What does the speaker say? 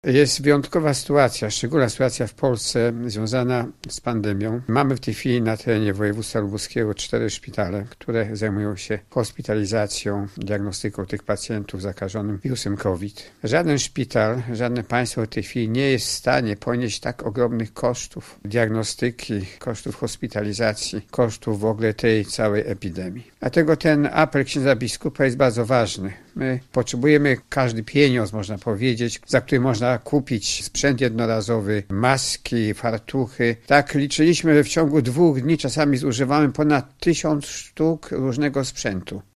Jest wyjątkowa sytuacja, szczególna sytuacja w Polsce związana z pandemią. Mamy w tej chwili na terenie województwa lubuskiego 4 szpitale, które zajmują się hospitalizacją, diagnostyką tych pacjentów zakażonych wirusem COVID. Żaden szpital, żadne państwo w tej chwili nie jest w stanie ponieść tak ogromnych kosztów diagnostyki, kosztów hospitalizacji, kosztów w ogóle tej całej epidemii. Dlatego ten apel księdza biskupa jest bardzo ważny. My potrzebujemy każdy pieniądz, można powiedzieć, za który można kupić sprzęt jednorazowy, maski, fartuchy. Tak liczyliśmy, że w ciągu 2 dni czasami zużywamy ponad 1000 sztuk różnego sprzętu.